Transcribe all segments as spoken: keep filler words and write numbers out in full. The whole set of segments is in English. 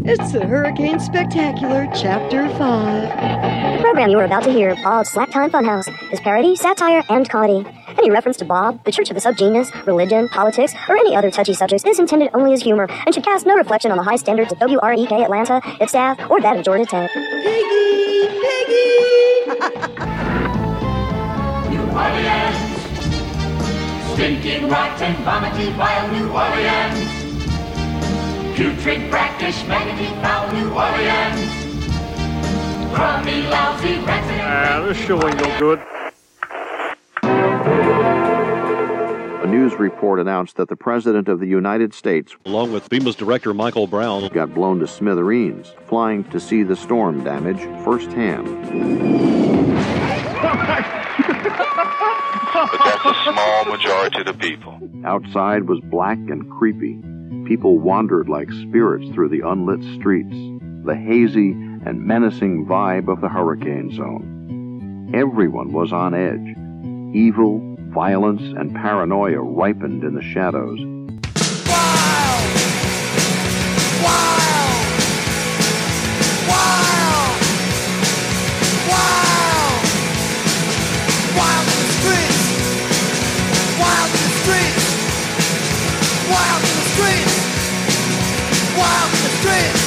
It's the Hurricane Spectacular, Chapter five. The program you are about to hear, Bob's Slack Time Funhouse, is parody, satire, and comedy. Any reference to Bob, the Church of the Subgenius, religion, politics, or any other touchy subjects is intended only as humor and should cast no reflection on the high standards of W R E K Atlanta, its staff, or that of Georgia Tech. Piggy! Piggy! New Orleans! Stinking, rotten, vomity, vile New Orleans! Putrid, brackish, maggoty, foul New Orleans! Crummy, lousy, rancid... Ah, this show ain't no good. A news report announced that the President of the United States, along with FEMA's director Michael Brown, got blown to smithereens, flying to see the storm damage firsthand. But that's a small majority of the people. Outside was black and creepy. People wandered like spirits through the unlit streets, the hazy and menacing vibe of the hurricane zone. Everyone was on edge. Evil, violence, and paranoia ripened in the shadows. Wild! Wild! Wild! Wild! Wild in the streets! Wild in the streets! Wild in the streets! Wild in the streets!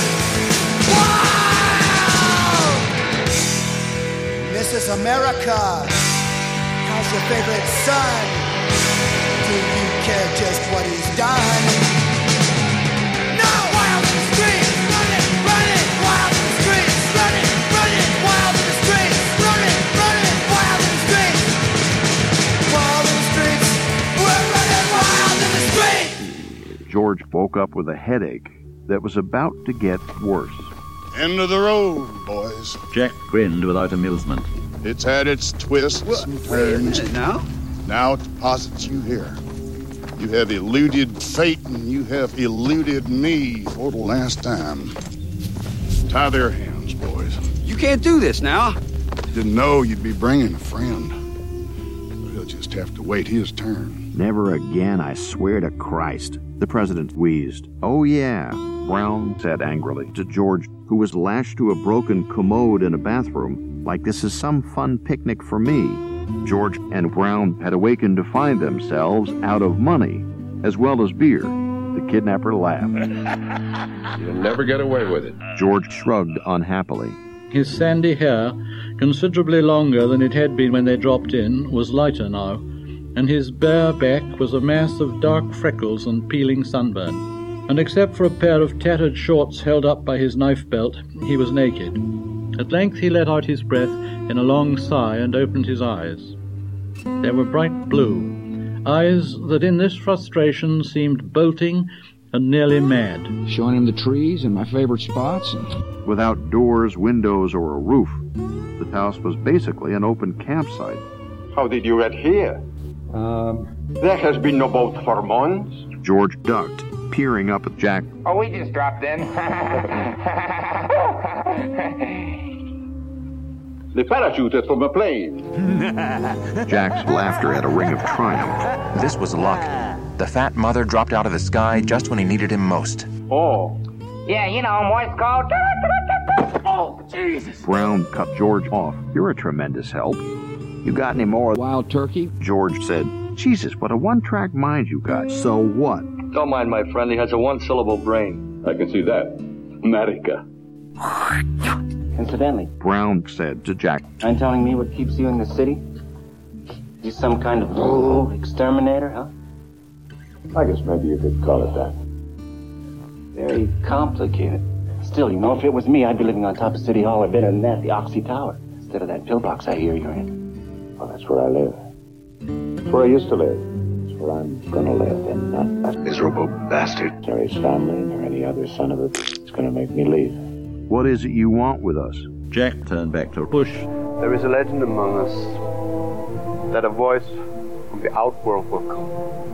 Wild! Missus America! How's your favorite son? Do you care just what he's done? No! Wild in the streets! Run it! Run it! Wild in the streets! Run it! Run it! Wild in the streets! Run it! Run it! Wild in the streets! Wild in the streets! We're running wild in the streets! George woke up with a headache that was about to get worse. End of the road, boys. Jack grinned without amusement. It's had its twists what? and turns. Wait a minute now. Now it deposits you here. You have eluded fate and you have eluded me for the last time. Tie their hands, boys. You can't do this now. Didn't know you'd be bringing a friend. He'll just have to wait his turn. Never again, I swear to Christ, the president wheezed. Oh, yeah, Brown said angrily to George, who was lashed to a broken commode in a bathroom, like this is some fun picnic for me. George and Brown had awakened to find themselves out of money, as well as beer. The kidnapper laughed. You'll never get away with it. George shrugged unhappily. His sandy hair, considerably longer than it had been when they dropped in, was lighter now, and his bare back was a mass of dark freckles and peeling sunburn. And except for a pair of tattered shorts held up by his knife belt, he was naked. At length he let out his breath in a long sigh and opened his eyes. They were bright blue, eyes that in this frustration seemed bolting and nearly mad. Showing him the trees and my favorite spots. And... Without doors, windows, or a roof, the house was basically an open campsite. How did you get here? Um... There has been no boat for months. George ducked, peering up at Jack. Oh, we just dropped in. The parachute is from a plane. Jack's laughter had a ring of triumph. This was luck. The fat mother dropped out of the sky just when he needed him most. Oh. Yeah, you know, Morse code. Oh, Jesus. Brown cut George off. You're a tremendous help. You got any more? Wild turkey? George said, Jesus, what a one-track mind you got. So what? Don't mind my friend. He has a one-syllable brain. I can see that. America. Incidentally, Brown said to Jack, mind telling me what keeps you in the city? You some kind of oh, exterminator, huh? I guess maybe you could call it that. Very complicated. Still, you know, if it was me, I'd be living on top of City Hall or better than that, the Oxy Tower, instead of that pillbox I hear you're in. Well, that's where I live. That's where I used to live. That's where I'm gonna live, and not that miserable bastard, Terry's family, or any other son of a that's gonna make me leave. What is it you want with us? Jack turned back to Push. There is a legend among us that a voice from the outworld will come.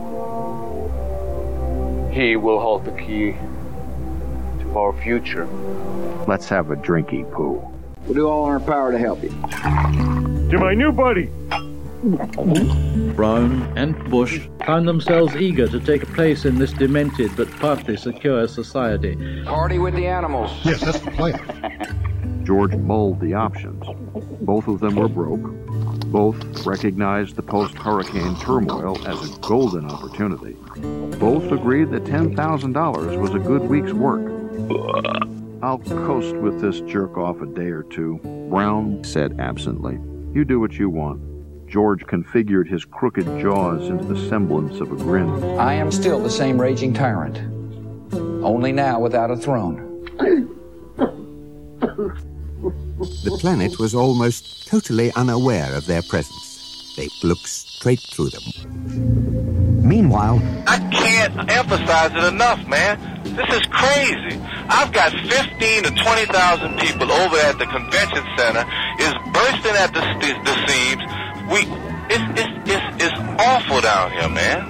He will hold the key to our future. Let's have a drinky poo. We'll do all in our power to help you. To my new buddy, Brown and Bush found themselves eager to take place in this demented but partly secure society. Party with the animals. Yes, that's the plan. George mulled the options. Both of them were broke. Both recognized the post-hurricane turmoil as a golden opportunity. Both agreed that ten thousand dollars was a good week's work. I'll coast with this jerk-off a day or two, Brown said absently. You do what you want. George configured his crooked jaws into the semblance of a grin. I am still the same raging tyrant, only now without a throne. The planet was almost totally unaware of their presence. They looked straight through them. Meanwhile, I can't emphasize it enough, man. This is crazy. I've got fifteen to twenty thousand people over at the convention center. Is bursting at the, the seams. We, it's, it's, it's, it's awful down here, man.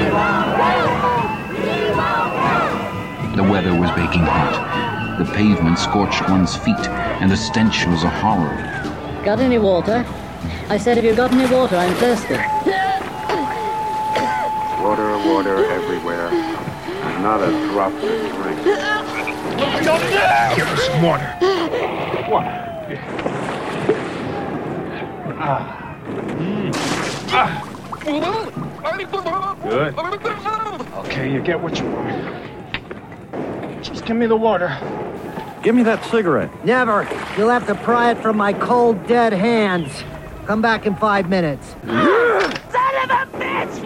The weather was baking hot. The pavement scorched one's feet, and the stench was a horror. Got any water? I said, have you got any water? I'm thirsty. Water, water everywhere. Not a drop to drink. Give us some water. What? Ah. Mm. Ah. Good. Okay, you get what you want. Just give me the water. Give me that cigarette. Never. You'll have to pry it from my cold, dead hands. Come back in five minutes. Son of a bitch!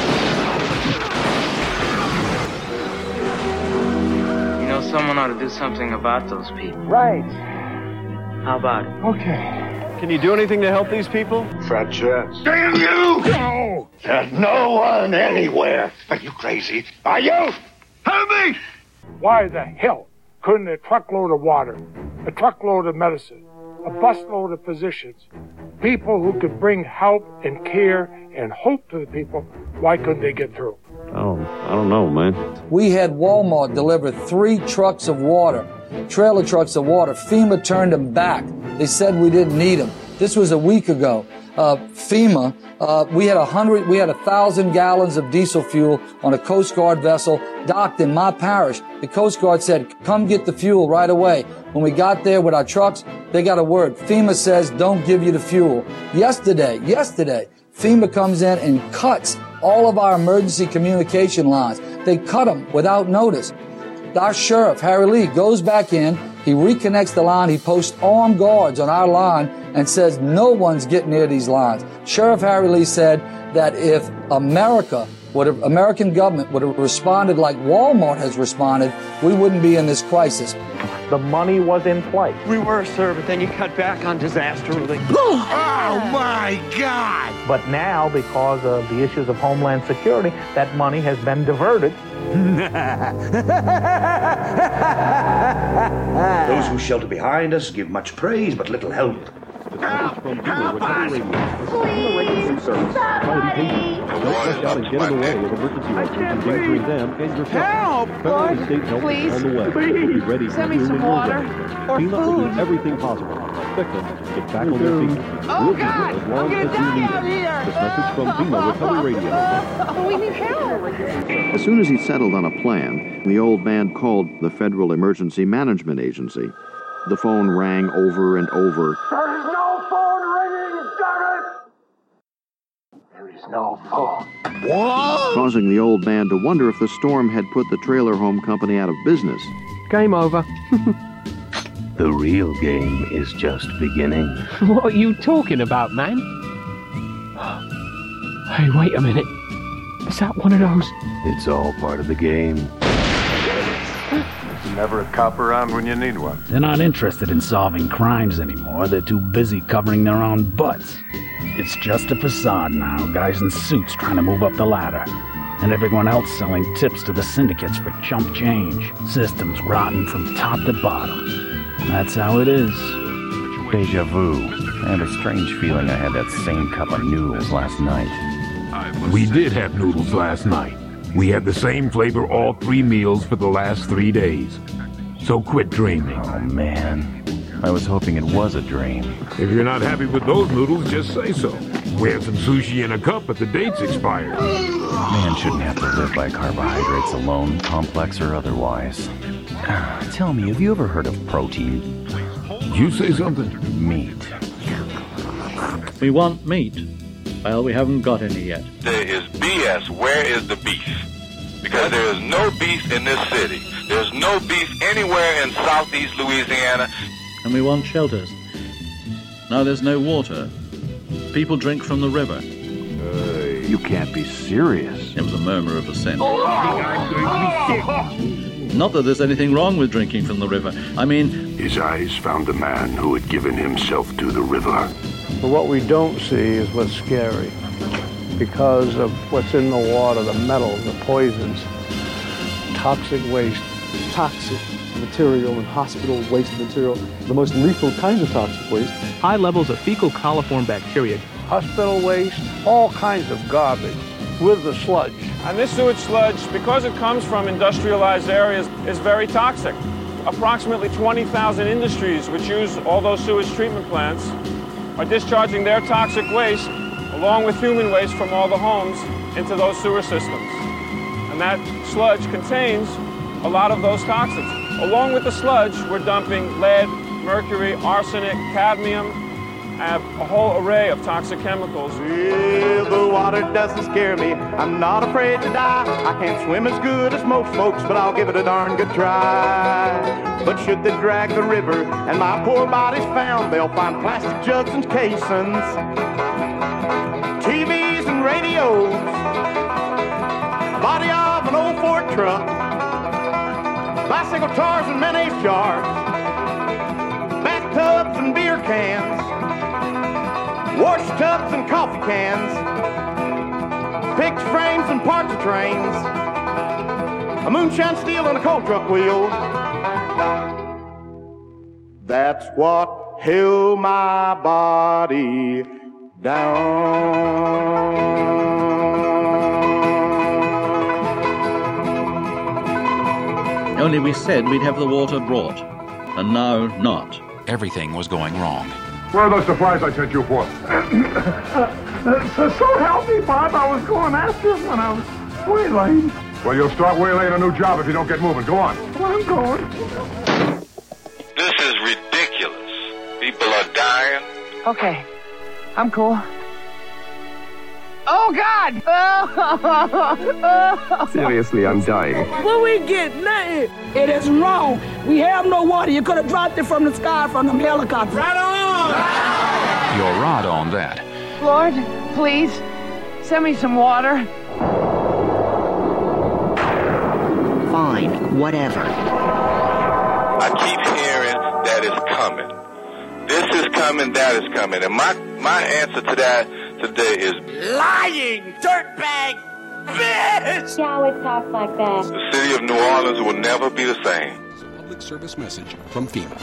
You know, someone ought to do something about those people. Right. How about it? Okay. Can you do anything to help these people? Fat chance. Damn you! No! There's no one anywhere. Are you crazy? Are you? Help me! Why the hell couldn't a truckload of water, a truckload of medicine, a busload of physicians, people who could bring help and care and hope to the people, why couldn't they get through? Oh, I don't know, man. We had Walmart deliver three trucks of water, trailer trucks of water. FEMA turned them back. They said we didn't need them. This was a week ago. Uh, FEMA, uh, we had a hundred, we had a thousand gallons of diesel fuel on a Coast Guard vessel docked in my parish. The Coast Guard said, come get the fuel right away. When we got there with our trucks, they got a word. FEMA says, don't give you the fuel. Yesterday, yesterday, FEMA comes in and cuts all of our emergency communication lines. They cut them without notice. Our sheriff, Harry Lee, goes back in. He reconnects the line. He posts armed guards on our line and says no one's getting near these lines. Sheriff Harry Lee said that if America, would have, American government would have responded like Walmart has responded, we wouldn't be in this crisis. The money was in place. We were, sir, but then you cut back on disaster relief. Oh, my God! But now, because of the issues of Homeland Security, that money has been diverted. Those who shelter behind us give much praise, but little help. Help! Help us! Please! Somebody! Don't rush out and get in the way of emergency workers, endangering them and yourself. Help! Federal and state help Please! is on the way. Please! Be ready Send me some water or FEMA will food. do everything possible to help victims get back on their feet. Oh, We'll be God! here as long I'm gonna as you die need out us. here! This message from FEMA Recovery Radio. Oh, we need help! As soon as he settled on a plan, the old man called the Federal Emergency Management Agency. The phone rang over and over. There is no phone ringing, damn it! There is no phone. What? Causing the old man to wonder if the storm had put the trailer home company out of business. Game over. The real game is just beginning. What are you talking about, man? Hey, wait a minute. Is that one of those? It's all part of the game. Never a cop around when you need one. They're not interested in solving crimes anymore. They're too busy covering their own butts. It's just a facade now, guys in suits trying to move up the ladder. And everyone else selling tips to the syndicates for chump change. Systems rotten from top to bottom. That's how it is. Deja vu. I had a strange feeling I had that same cup of noodles last night. We did have noodles last night. We had the same flavor all three meals for the last three days. So quit dreaming. Oh, man. I was hoping it was a dream. If you're not happy with those noodles, just say so. We had some sushi in a cup, but the date's expired. Man shouldn't have to live by carbohydrates alone, complex or otherwise. Tell me, have you ever heard of protein? Did you say something? Meat. We want meat. Well, we haven't got any yet. There is B S. Where is the beef? Because there is no beef in this city. There's no beef anywhere in southeast Louisiana. And we want shelters. Now there's no water. People drink from the river. Uh, you can't be serious. It was a murmur of assent. Not that there's anything wrong with drinking from the river. I mean... His eyes found the man who had given himself to the river. But what we don't see is what's scary. Because of what's in the water, the metals, the poisons, toxic waste. Toxic material and hospital waste material, the most lethal kinds of toxic waste. High levels of fecal coliform bacteria. Hospital waste, all kinds of garbage with the sludge. And this sewage sludge, because it comes from industrialized areas, is very toxic. Approximately twenty thousand industries which use all those sewage treatment plants are discharging their toxic waste along with human waste from all the homes into those sewer systems. And that sludge contains a lot of those toxins. Along with the sludge, we're dumping lead, mercury, arsenic, cadmium, and a whole array of toxic chemicals. Well, the water doesn't scare me. I'm not afraid to die. I can't swim as good as most folks, but I'll give it a darn good try. But should they drag the river and my poor body's found, they'll find plastic jugs and casings, T Vs and radios, body of an old Ford truck, bicycle tires and mayonnaise jars, bathtubs and beer cans, wash tubs and coffee cans, picture frames and parts of trains, a moonshine steel and a coal truck wheel. That's what held my body down. Only we said we'd have the water brought, and now not. Everything was going wrong. Where are those supplies I sent you for? So, so help me, Bob. I was going after him when I was waylaying. Well, you'll start waylaying a new job if you don't get moving. Go on. Well, I'm going. This is ridiculous. People are dying. Okay, I'm cool. Oh, God! Seriously, I'm dying. When we get nothing, it is wrong. We have no water. You could have dropped it from the sky from them helicopters. Right on! You're right on that. Lord, please, send me some water. Fine, whatever. I keep hearing that is coming. This is coming, that is coming. And my, my answer to that today is lying, dirtbag, bitch! She always talks like that. The city of New Orleans will never be the same. It's a public service message from FEMA.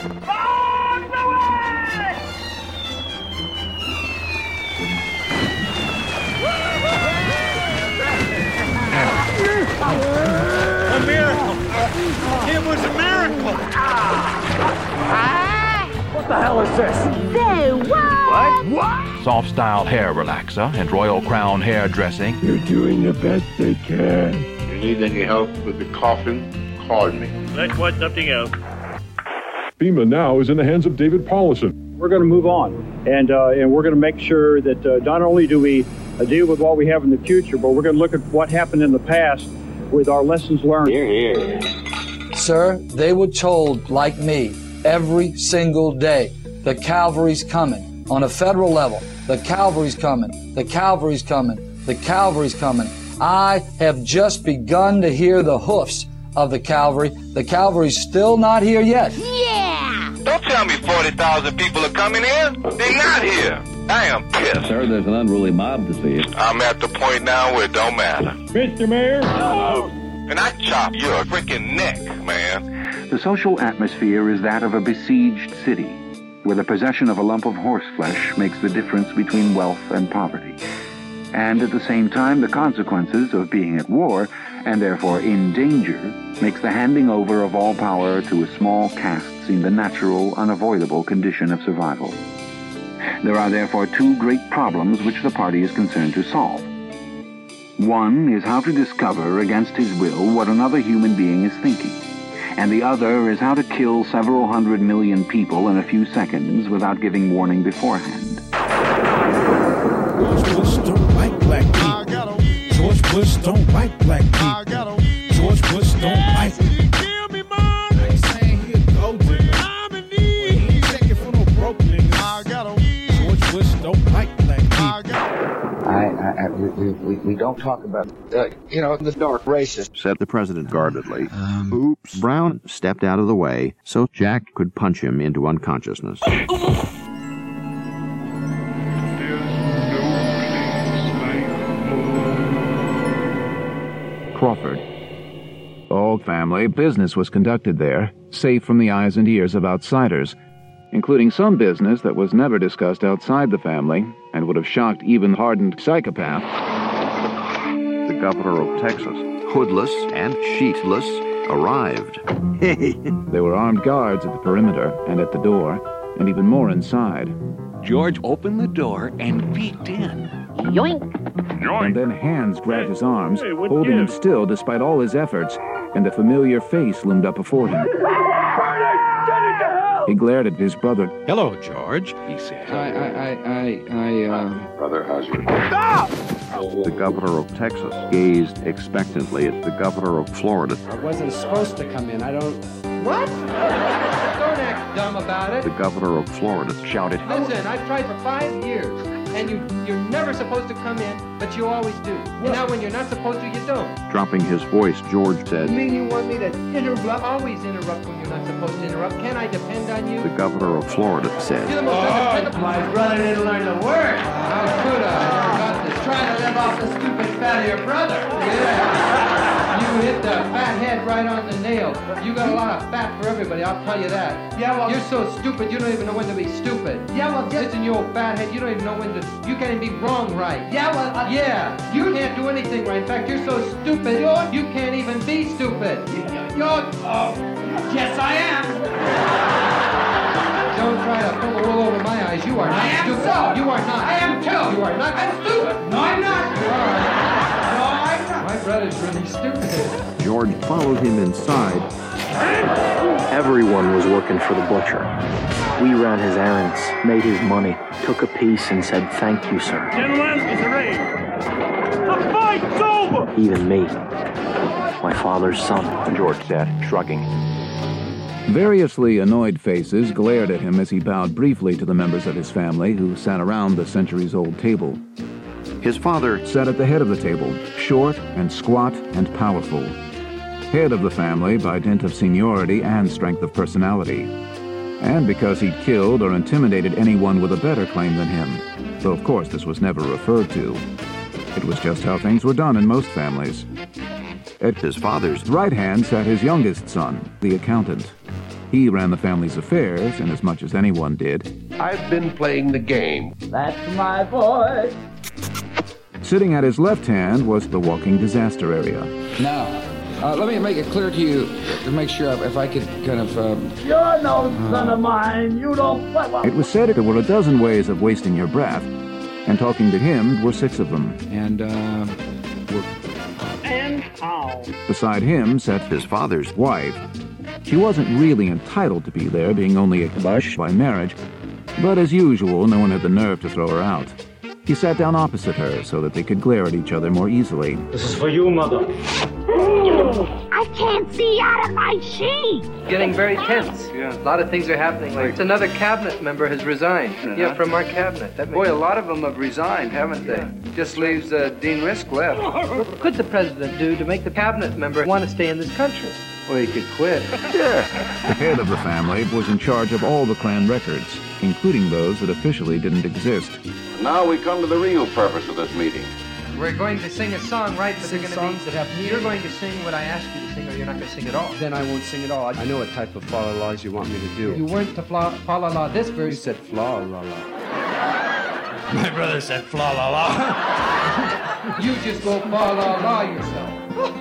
A miracle! It was a miracle! What the hell is this? Say what? What? What? Soft style hair relaxer and Royal Crown hair dressing. They're doing the best they can. If you need any help with the coffin, call me. Let's want something else. FEMA now is in the hands of David Paulison. We're going to move on, and uh, and we're going to make sure that uh, not only do we uh, deal with what we have in the future, but we're going to look at what happened in the past with our lessons learned. Here, here. Sir, they were told, like me, every single day, the cavalry's coming. On a federal level, the cavalry's coming, the cavalry's coming, the cavalry's coming. I have just begun to hear the hoofs of the cavalry. The cavalry's still not here yet. Yeah! Don't tell me forty thousand people are coming in. They're not here. I am pissed. Sir, there's an unruly mob to see you. I'm at the point now where it don't matter. Mister Mayor? No! And I chop your freaking neck, man. The social atmosphere is that of a besieged city, where the possession of a lump of horseflesh makes the difference between wealth and poverty. And at the same time, the consequences of being at war, and therefore in danger, makes the handing over of all power to a small caste seem the natural, unavoidable condition of survival. There are therefore two great problems which the party is concerned to solve. One is how to discover against his will what another human being is thinking, and the other is how to kill several hundred million people in a few seconds without giving warning beforehand. George Bush don't like black people. George Bush don't like black people. George Bush don't like. I ain't saying he'll go to it. He ain't checking for no broke niggas. George Bush don't like black people. I, I, I we, we, we don't talk about, uh, you know, the dark races, said the president guardedly. Um, Oops. Brown stepped out of the way so Jack could punch him into unconsciousness. Crawford. All family business was conducted there, safe from the eyes and ears of outsiders, including some business that was never discussed outside the family and would have shocked even hardened psychopath. The governor of Texas, hoodless and sheetless, arrived. There were armed guards at the perimeter and at the door, and even more inside. George opened the door and peeked in. Yoink! Yoink! And then hands grabbed his arms, hey, holding him still despite all his efforts, and a familiar face loomed up before him. He glared at his brother. Hello, George, he said. I, I, I, I, uh... Brother, how's your... Stop! The governor of Texas gazed expectantly at the governor of Florida. I wasn't supposed to come in. I don't... What? Don't act dumb about it. The governor of Florida shouted. Listen, I've tried for five years, and you, you're never supposed to come in, but you always do. And now when you're not supposed to, you don't. Dropping his voice, George said. You mean you want me to interrupt? Always interrupt when you're not supposed to interrupt. Can I depend on you? The governor of Florida said. You're the most undependable. My brother didn't learn the word. How could I? I forgot to try to live off the stupid fat of your brother. Yeah. You hit the fat head right on the nail. You got a lot of fat for everybody, I'll tell you that. Yeah, well... You're so stupid, you don't even know when to be stupid. Yeah, well... Just... Listen, you old fat head, you don't even know when to... You can't even be wrong right. Yeah, well... I... Yeah, you can't do anything right. In fact, you're so stupid, you're... you can't even be stupid. You're... Oh, yes, I am. Don't try to pull the wool over my eyes. You are not I stupid. Am so. You are not. I am too. You are not. I'm stupid. No, I'm not. You are. My brother's really stupid. George followed him inside. Everyone was working for the butcher. We ran his errands, made his money, took a piece and said, "Thank you, sir." Gentlemen, it's arranged. The fight's over! Even me, my father's son, George said, shrugging. Variously annoyed faces glared at him as he bowed briefly to the members of his family who sat around the centuries-old table. His father sat at the head of the table, short and squat and powerful. Head of the family by dint of seniority and strength of personality. And because he'd killed or intimidated anyone with a better claim than him, though of course this was never referred to. It was just how things were done in most families. At his father's right hand sat his youngest son, the accountant. He ran the family's affairs, in as much as anyone did. I've been playing the game. That's my boy. Sitting at his left hand was the walking disaster area. Now, uh, let me make it clear to you, to make sure if I could kind of... Um, You're no uh, son of mine. You don't... It was said there were a dozen ways of wasting your breath, and talking to him were six of them. And, uh... We're... And how? Beside him sat his father's wife. She wasn't really entitled to be there, being only a bush by marriage, but as usual, no one had the nerve to throw her out. He sat down opposite her so that they could glare at each other more easily. This is for you, Mother. I can't see out of my sheet. Getting very tense. Yeah. A lot of things are happening. Like another cabinet member has resigned. Uh-huh. Yeah, from our cabinet. That Boy, a lot of them have resigned, haven't they? Yeah. Just leaves uh, Dean Risk left. What could the president do to make the cabinet member want to stay in this country? Well, he could quit. Yeah. The head of the family was in charge of all the clan records, including those that officially didn't exist. Now we come to the real purpose of this meeting. We're going to sing a song, right? But sing they're songs be, that have meaning. You're going to sing what I ask you to sing, or you're not going to sing at all. Then I won't sing at all. I know what type of fa la la's you want me to do. You weren't to fa la la this verse. You said fla la la. My brother said fla la la. You just go fa la la yourself.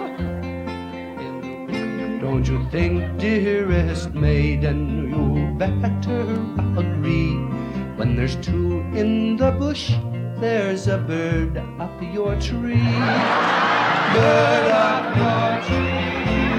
Don't you think, dearest maiden, you better agree When there's two in the bush, there's a bird up your tree. Bird up your tree.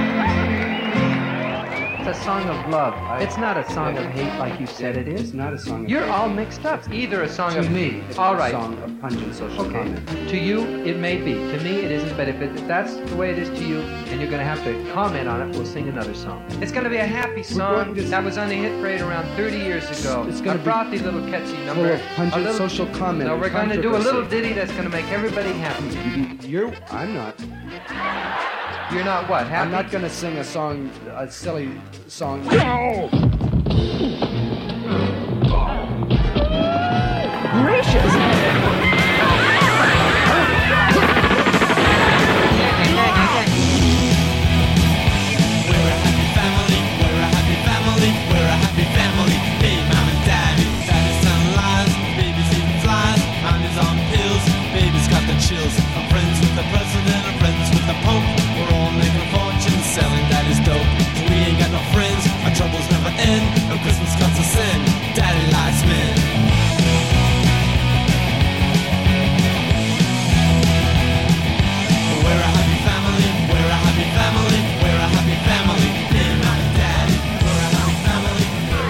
It's a song of love. It's not a song of hate like you said it is. It's not a song of You're hate. all mixed up. It's either a song to of me. It's all a right. song of pungent social Okay. comment. To you, it may be. To me, it isn't. But if, it, if that's the way it is to you, and you're going to have to comment on it, we'll sing another song. It's going to be a happy song to- that was on the hit parade around thirty years ago. It's gonna a be frothy little catchy Full number. of pungent A little- social comment. No, and we're going to do a little controversy. ditty that's going to make everybody happy. You're. I'm not. You're not what? Happy? I'm not going to sing a song, a silly song. Chills. I'm friends with the president, I'm friends with the pope. We're all making a fortune selling that is dope. We ain't got no friends, our troubles never end. No Christmas comes to sin, daddy likes men. We're a happy family, we're a happy family, we're a happy family. Me and my daddy, we're a happy family.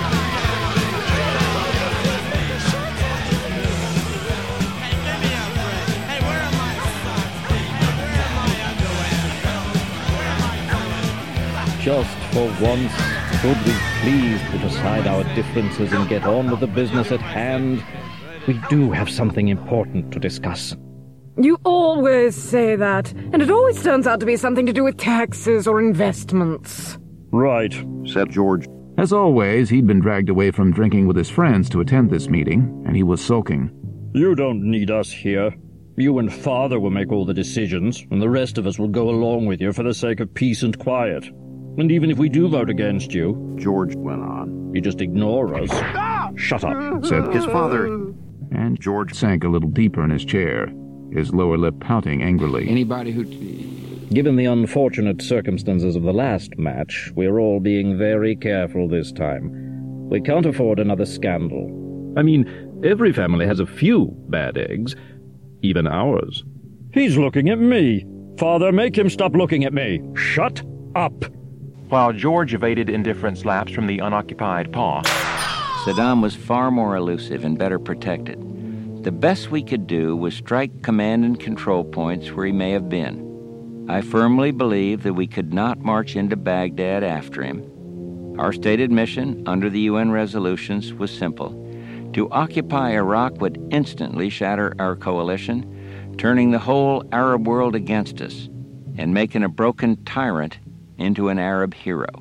Just for once, could we please put aside our differences and get on with the business at hand? We do have something important to discuss. You always say that, and it always turns out to be something to do with taxes or investments. Right, said George. As always, he'd been dragged away from drinking with his friends to attend this meeting, and he was sulking. You don't need us here. You and Father will make all the decisions, and the rest of us will go along with you for the sake of peace and quiet. And even if we do vote against you, George went on, you just ignore us. Stop! Shut up, said his father. And George sank a little deeper in his chair, his lower lip pouting angrily. Anybody who... Given the unfortunate circumstances of the last match, we're all being very careful this time. We can't afford another scandal. I mean, every family has a few bad eggs, even ours. He's looking at me. Father, make him stop looking at me. Shut up. While George evaded indifference laps from the unoccupied paw, Saddam was far more elusive and better protected. The best we could do was strike command and control points where he may have been. I firmly believe that we could not march into Baghdad after him. Our stated mission under the U N resolutions was simple: to occupy Iraq would instantly shatter our coalition, turning the whole Arab world against us and making a broken tyrant into an Arab hero.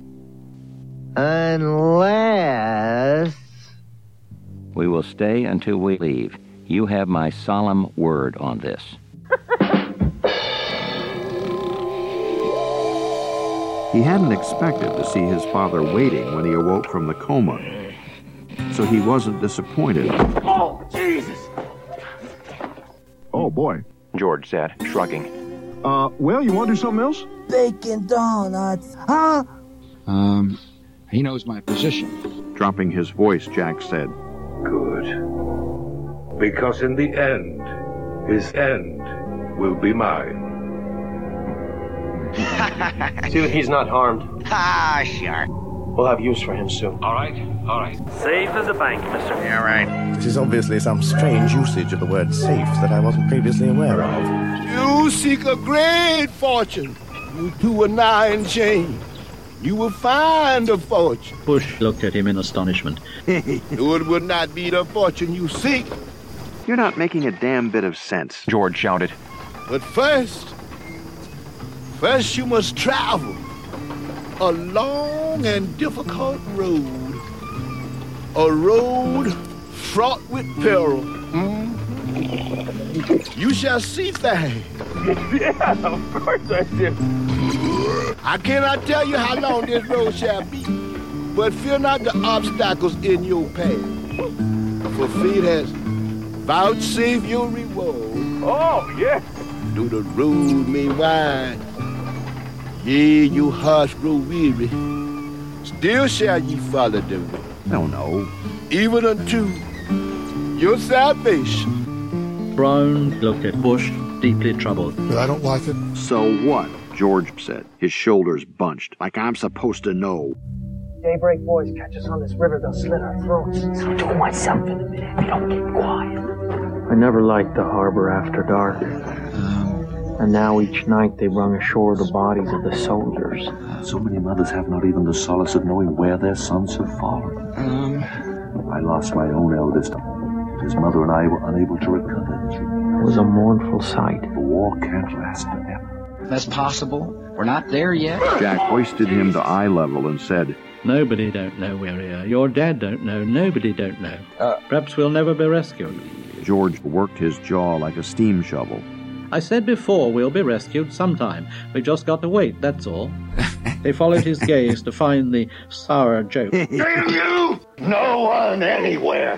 Unless... We will stay until we leave. You have my solemn word on this. He hadn't expected to see his father waiting when he awoke from the coma, so he wasn't disappointed. Oh, Jesus! Oh, boy, George said, shrugging. Uh, well, you want to do something else? Bacon donuts, huh? Um, he knows my position. Dropping his voice, Jack said, Good. Because in the end, his end will be mine. See that he's not harmed. Ah, sure. We'll have use for him soon. All right, all right. Safe as a bank, mister. Yeah, right. This is obviously some strange usage of the word safe that I wasn't previously aware of. You seek a great fortune. You do a nine chain. You will find a fortune. Bush looked at him in astonishment. No, it would not be the fortune you seek. You're not making a damn bit of sense, George shouted. But first, first you must travel a long and difficult road. A road fraught with peril. Mm? You shall see things. Yeah, of course I do. I cannot tell you how long this road shall be, but fear not the obstacles in your path. For fate has vouchsafed your reward. Oh, yes. Though the road may wind, yea, your hearts grow weary, still shall ye follow the way. No, no. Even unto your salvation. Brown looked at Bush, deeply troubled. But I don't like it. So what? George said, his shoulders bunched, like I'm supposed to know. Daybreak boys catch us on this river, they'll slit our throats. So I'll do myself in a minute. They don't keep quiet. I never liked the harbor after dark. Um, and now each night they bring ashore the bodies of the soldiers. So many mothers have not even the solace of knowing where their sons have fallen. Um, I lost my own eldest. His mother and I were unable to recover. It was a mournful sight. The war can't last forever. That's possible. We're not there yet. Jack hoisted him to eye level and said, Nobody don't know where we are. Your dad don't know. Nobody don't know. Uh, Perhaps we'll never be rescued. George worked his jaw like a steam shovel. I said before we'll be rescued sometime. We just got to wait, that's all. They followed his gaze to find the sour joke. Damn you! No one anywhere.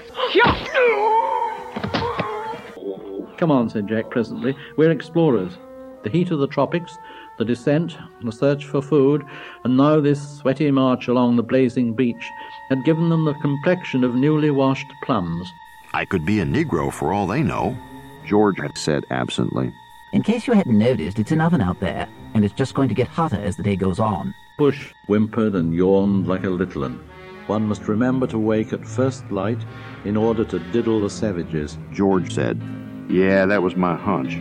Come on, said Jack presently. We're explorers. The heat of the tropics, the descent, the search for food, and now this sweaty march along the blazing beach had given them the complexion of newly washed plums. I could be a Negro for all they know, George had said absently. In case you hadn't noticed, it's an oven out there, and it's just going to get hotter as the day goes on. Bush whimpered and yawned like a little one. One must remember to wake at first light in order to diddle the savages. George said, Yeah, that was my hunch.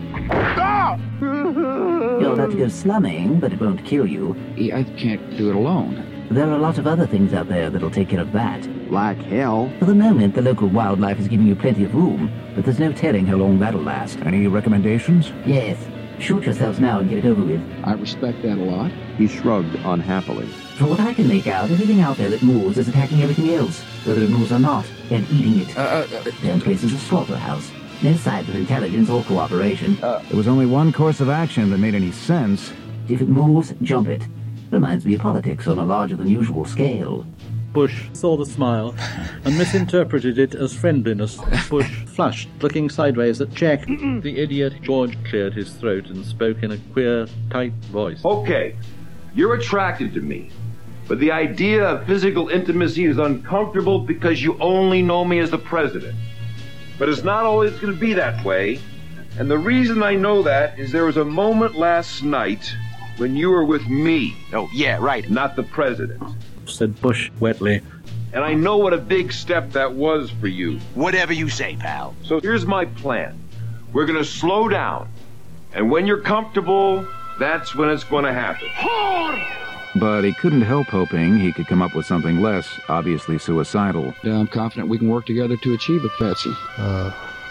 You're about to go slumming, but it won't kill you. I can't do it alone. There are a lot of other things out there that'll take care of that. Like hell? For the moment, the local wildlife is giving you plenty of room, but there's no telling how long that'll last. Any recommendations? Yes. Shoot yourselves now and get it over with. I respect that a lot. He shrugged unhappily. From what I can make out, everything out there that moves is attacking everything else, whether it moves or not, and eating it. Uh, uh, uh, Their place is a slaughterhouse. No signs of intelligence or cooperation. Uh, there was only one course of action that made any sense. If it moves, jump it. Reminds me of politics on a larger-than-usual scale. Bush saw the smile and misinterpreted it as friendliness. Bush flushed, looking sideways at Jack. The idiot George cleared his throat and spoke in a queer, tight voice. Okay, you're attracted to me, but the idea of physical intimacy is uncomfortable because you only know me as the president. But it's not always going to be that way, and the reason I know that is there was a moment last night when you were with me. Oh, yeah, right. Not the president, said Bush wetly. And I know what a big step that was for you. Whatever you say, pal. So here's my plan. We're going to slow down, and when you're comfortable, that's when it's going to happen. But he couldn't help hoping he could come up with something less obviously suicidal. Yeah, I'm confident we can work together to achieve it, Patsy. Uh...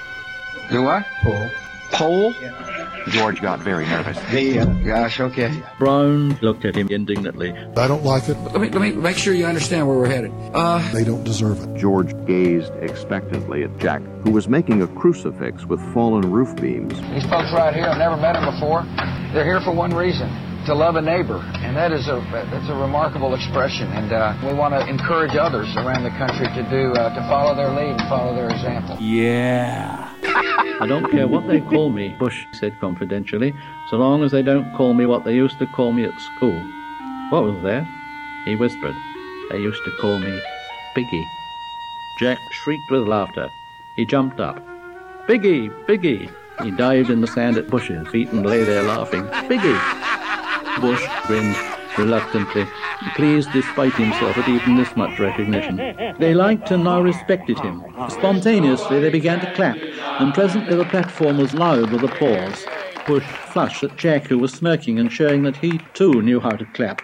Do what? Pole. Pole? George got very nervous. Hey, uh, gosh, okay. Brown looked at him indignantly. I don't like it. Let me, let me make sure you understand where we're headed. Uh, they don't deserve it. George gazed expectantly at Jack, who was making a crucifix with fallen roof beams. These folks right here, I've never met them before. They're here for one reason. To love a neighbor, and that is a that's a remarkable expression, and uh, we want to encourage others around the country to do uh, to follow their lead and follow their example. Yeah. I don't care what they call me, Bush said confidentially, so long as they don't call me what they used to call me at school. What was that? He whispered. They used to call me Biggie. Jack shrieked with laughter. He jumped up. Biggie! Biggie! He dived in the sand at Bush's feet and lay there laughing. Biggie! Bush grinned reluctantly, pleased despite himself at even this much recognition. They liked and now respected him. Spontaneously they began to clap, and presently the platform was loud with applause. Bush flushed at Jack, who was smirking and showing that he too knew how to clap.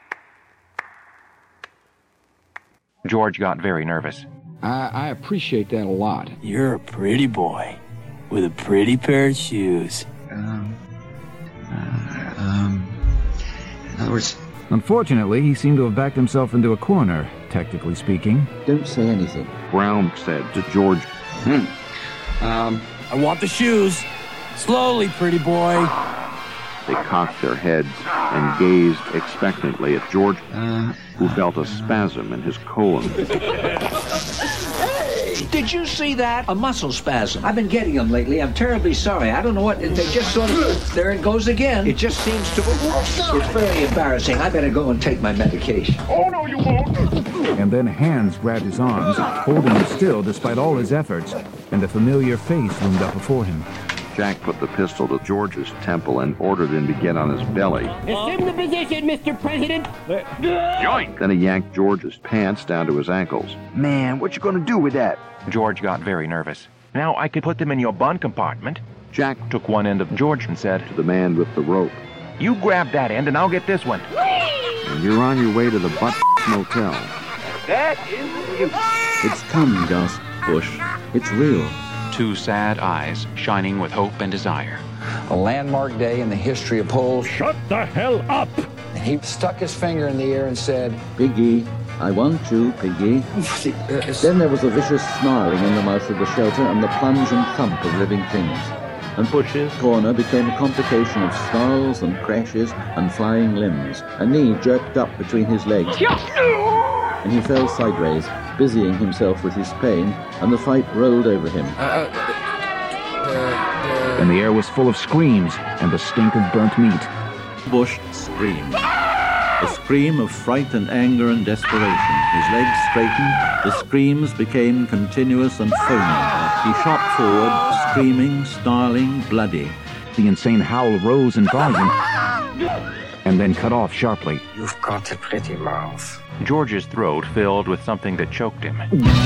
George got very nervous. I, I appreciate that a lot. You're a pretty boy with a pretty pair of shoes. Um, uh, um, in other words... Unfortunately, he seemed to have backed himself into a corner, tactically speaking. Don't say anything. Brown said to George, Hmm. Um, I want the shoes. Slowly, pretty boy. They cocked their heads and gazed expectantly at George, uh, who felt a spasm in his colon. Did you see that? A muscle spasm. I've been getting them lately. I'm terribly sorry. I don't know what. They just sort of. There it goes again. It just seems to. It's very embarrassing. I better go and take my medication. Oh, no, you won't. and then hands grabbed his arms, holding him still despite all his efforts, and a familiar face loomed up before him. Jack put the pistol to George's temple and ordered him to get on his belly. Assume the position, Mister President. Yoink! Then he yanked George's pants down to his ankles. Man, what you gonna do with that? George got very nervous. Now I could put them in your bun compartment. Jack took one end of George and said to the man with the rope, "You grab that end and I'll get this one." And you're on your way to the butt motel. That is you. It's come, Gus Bush. It's real. Two sad eyes shining with hope and desire. A landmark day in the history of polls. Shut the hell up! He stuck his finger in the air and said, Piggy, I want you, Piggy. Then there was a vicious snarling in the mouth of the shelter and the plunge and thump of living things. And Bush's corner became a complication of snarls and crashes and flying limbs. A knee jerked up between his legs, and he fell sideways, busying himself with his pain, and the fight rolled over him. Uh, And the air was full of screams and the stink of burnt meat. Bush screamed. A scream of fright and anger and desperation. His legs straightened. The screams became continuous and foaming. He shot forward, screaming, snarling, bloody. The insane howl rose in volume and then cut off sharply. You've got a pretty mouth. George's throat filled with something that choked him.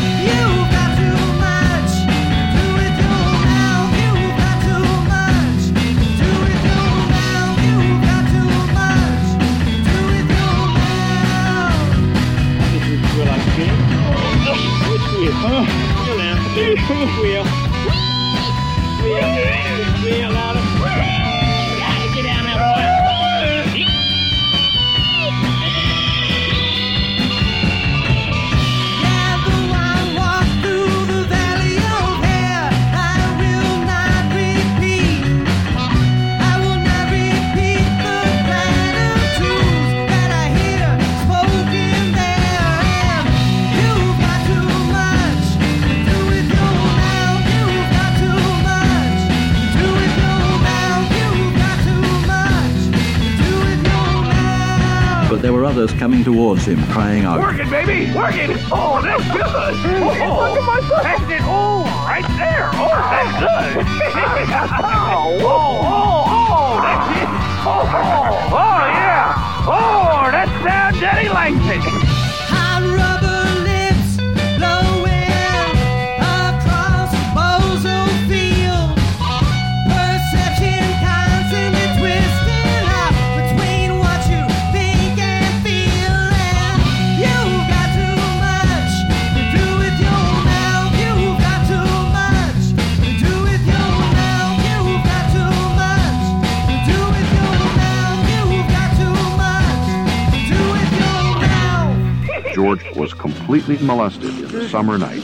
There were others coming towards him, crying out. Work it, baby! Work it! Oh, that's good! Oh, look at my foot! That's it! Oh, right there! Oh, that's good! oh, oh, oh, oh, that's it! Oh, oh, oh, yeah! Oh, that's now Daddy Langston! Hot rubber lips blowing across Bozo Field. Perception constantly twisting up between what you think and feel. And you've got too much to do with your mouth. You've got too much to do with your mouth. You've got too much to do with your mouth. You've got too much to do with your mouth. George was completely molested in the summer night.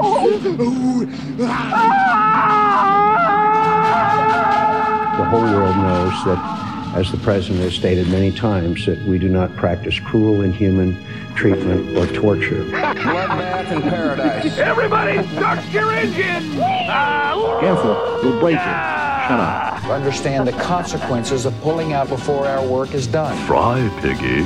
The whole world knows that, as the President has stated many times, that we do not practice cruel, inhuman treatment or torture. Bloodbath in paradise. Everybody, start your engine! Uh, Careful, you'll break it. Shut up. Understand the consequences of pulling out before our work is done. Fry, Piggy.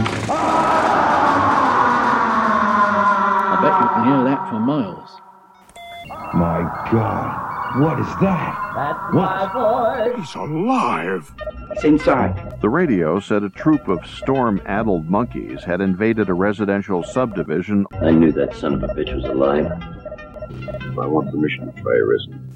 I bet you can hear that for miles. My God, what is that? That's What? my boy. He's alive. It's inside. The radio said a troop of storm-addled monkeys had invaded a residential subdivision. I knew that son of a bitch was alive. I want permission to try arresting.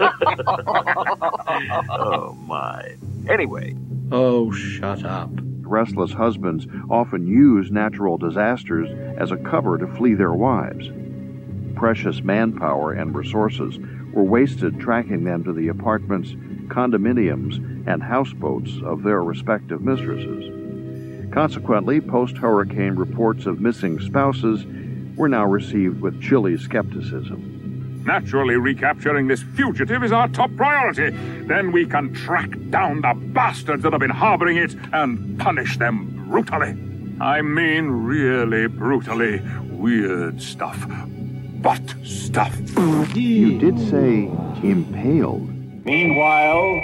Oh, my. Anyway. Oh, shut up. Restless husbands often use natural disasters as a cover to flee their wives. Precious manpower and resources were wasted tracking them to the apartments, condominiums, and houseboats of their respective mistresses. Consequently, post-hurricane reports of missing spouses were now received with chilly skepticism. Naturally, recapturing this fugitive is our top priority. Then we can track down the bastards that have been harboring it and punish them brutally. I mean, really brutally. Weird stuff. Butt stuff. You did say impaled. Meanwhile...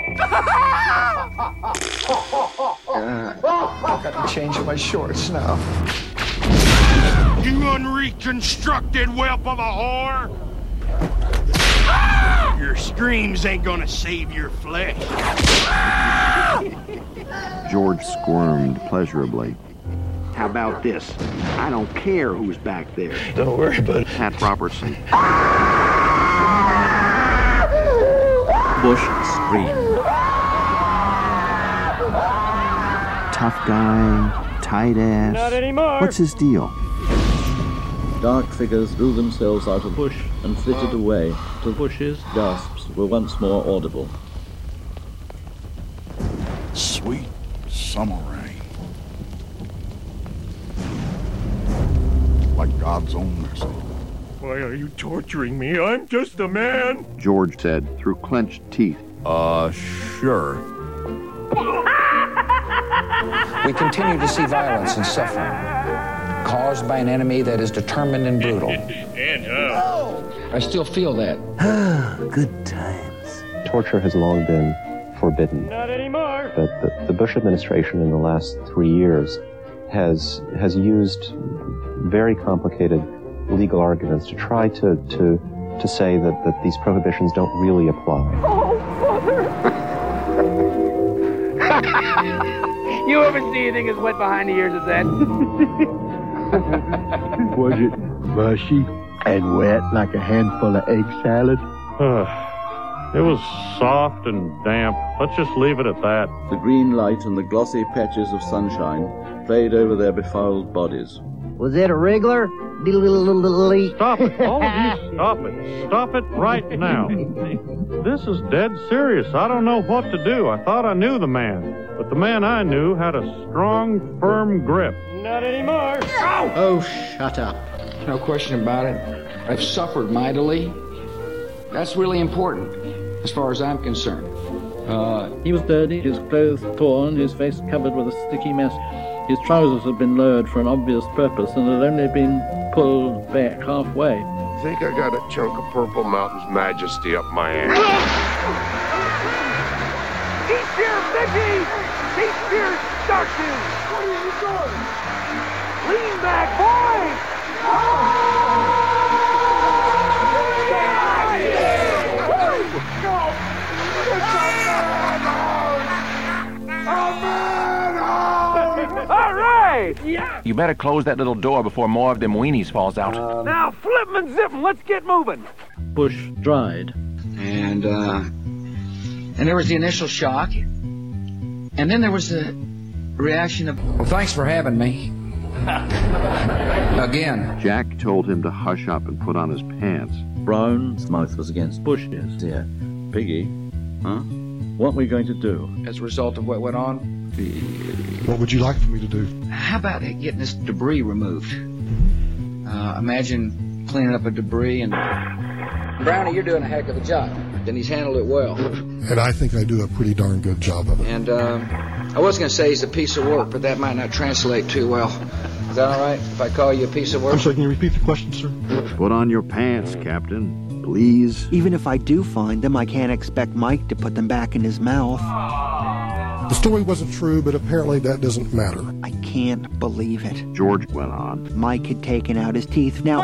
uh, I've got to change my shorts now. You unreconstructed whelp of a whore! Your screams ain't gonna save your flesh. George squirmed pleasurably. How about this? I don't care who's back there. Don't worry about it. Pat Robertson. Bush screamed. Tough guy, tight ass. Not anymore. What's his deal? Dark figures drew themselves out of Bush and flitted away till Bush's gasps were once more audible. Sweet summer rain. Like God's own mercy. Why are you torturing me? I'm just a man. George said through clenched teeth. Uh, sure. We continue to see violence and suffering caused by an enemy that is determined and brutal. And how? I still feel that. Good times. Torture has long been forbidden. Not anymore. But the, the Bush administration in the last three years has has used very complicated legal arguments to try to to to say that, that these prohibitions don't really apply. Oh, Father! You ever see anything as wet behind the ears as that? Was it mushy and wet like a handful of egg salad? It was soft and damp. Let's just leave it at that. The green light and the glossy patches of sunshine played over their befouled bodies. Was it a wriggler? Stop it. All of you, stop it. Stop it right now. This is dead serious. I don't know what to do. I thought I knew the man, but the man I knew had a strong, firm grip. Not anymore. Ow! Oh, shut up. No question about it. I've suffered mightily. That's really important, as far as I'm concerned. Uh, he was dirty, his clothes torn, his face covered with a sticky mess. His trousers had been lowered for an obvious purpose and had only been pulled back halfway. I think I got a chunk of Purple Mountain's majesty up my ass. Keep here, Mickey! Keep here, Starkey! What are you doing? Lean back, boy! Oh! All right! Yeah! You better close that little door before more of them weenies falls out. Um, now flip 'em and zip 'em. Let's get moving. Bush dried. And, uh... And there was the initial shock. And then there was the reaction of, well, thanks for having me. Again. Jack told him to hush up and put on his pants. Brown's mouth was against Bush's ear. Piggy, huh? What are we going to do? As a result of what went on, what would you like for me to do? how about getting this debris removed? Uh, imagine cleaning up a debris and... Brownie, you're doing a heck of a job. And he's handled it well. And I think I do a pretty darn good job of it. And, uh, I was going to say he's a piece of work, but that might not translate too well. Is that all right if I call you a piece of work? I'm sorry, can you repeat the question, sir? Put on your pants, Captain. Please. Even if I do find them, I can't expect Mike to put them back in his mouth. The story wasn't true, but apparently that doesn't matter. I can't believe it. George went on. Mike had taken out his teeth. Now,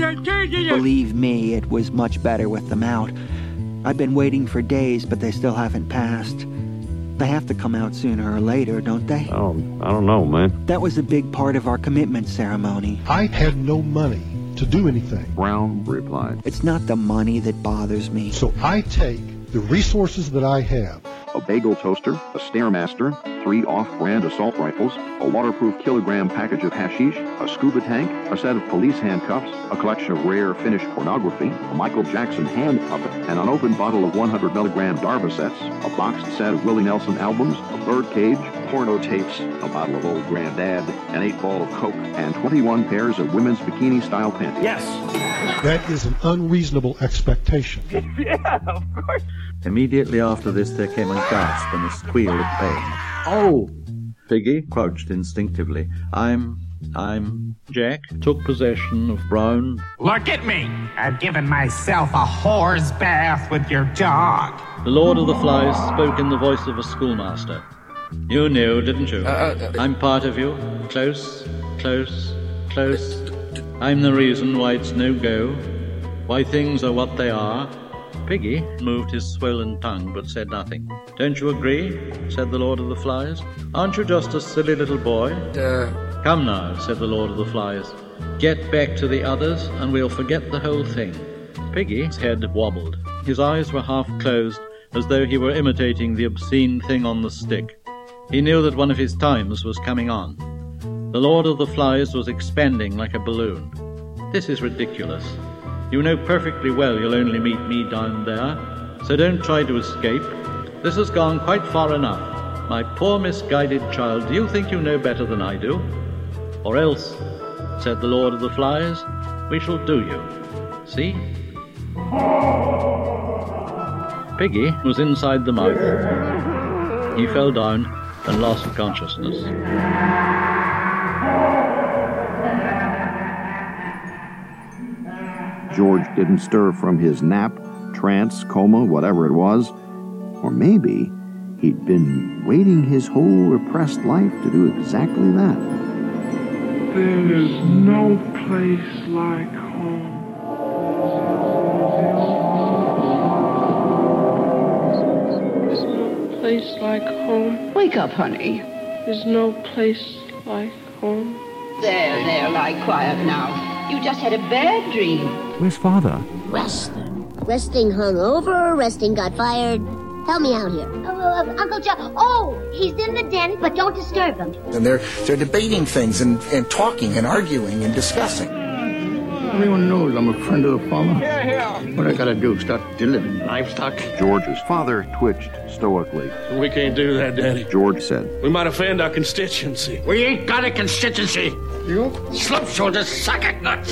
believe me, it was much better with them out. I've been waiting for days, but they still haven't passed. They have to come out sooner or later, don't they? Oh, I don't know, man. That was a big part of our commitment ceremony. I had no money to do anything. Brown replied. It's not the money that bothers me. So I take the resources that I have. A bagel toaster, a Stairmaster, three off-brand assault rifles, a waterproof kilogram package of hashish, a scuba tank, a set of police handcuffs, a collection of rare Finnish pornography, a Michael Jackson hand puppet, an unopened bottle of one hundred milligram Darvocets, a boxed set of Willie Nelson albums, a birdcage, porno tapes, a bottle of Old Granddad, an eight ball of Coke, and twenty-one pairs of women's bikini-style panties. Yes! That is an unreasonable expectation. Yeah, of course. Immediately after this, there came a gasp and a squeal of pain. Oh! Piggy crouched instinctively. I'm... I'm... Jack took possession of Brown. Look at me! I've given myself a whore's bath with your dog. The Lord of the Flies spoke in the voice of a schoolmaster. You knew, didn't you? Uh, uh, I'm part of you. Close, close, close. I'm the reason why it's no go, why things are what they are. Piggy moved his swollen tongue but said nothing. Don't you agree? Said the Lord of the Flies. Aren't you just a silly little boy? Uh... Come now, said the Lord of the Flies. Get back to the others and we'll forget the whole thing. Piggy's head wobbled. His eyes were half closed, as though he were imitating the obscene thing on the stick. He knew that one of his times was coming on. The Lord of the Flies was expanding like a balloon. This is ridiculous. You know perfectly well you'll only meet me down there, so don't try to escape. This has gone quite far enough. My poor misguided child, do you think you know better than I do? Or else, said the Lord of the Flies, we shall do you. See? Piggy was inside the mouth. He fell down and lost consciousness. George didn't stir from his nap, trance, coma, whatever it was. Or maybe he'd been waiting his whole repressed life to do exactly that. There is no place like home. There's no place like home. Wake up, honey. There's no place like home. There, there, lie quiet now. You just had a bad dream. Where's Father? Resting. Resting hungover, resting got fired. Help me out here. Oh, uh, Uncle Joe. Oh, he's in the den, but don't disturb him. And they're they're debating things and, and talking and arguing and discussing. Everyone knows I'm a friend of the farmer. Here, here. What I gotta do, start delivering livestock? George's father twitched stoically. We can't do that, Daddy. George said, We might offend our constituency. We ain't got a constituency. You? Slump shoulders, socket nuts.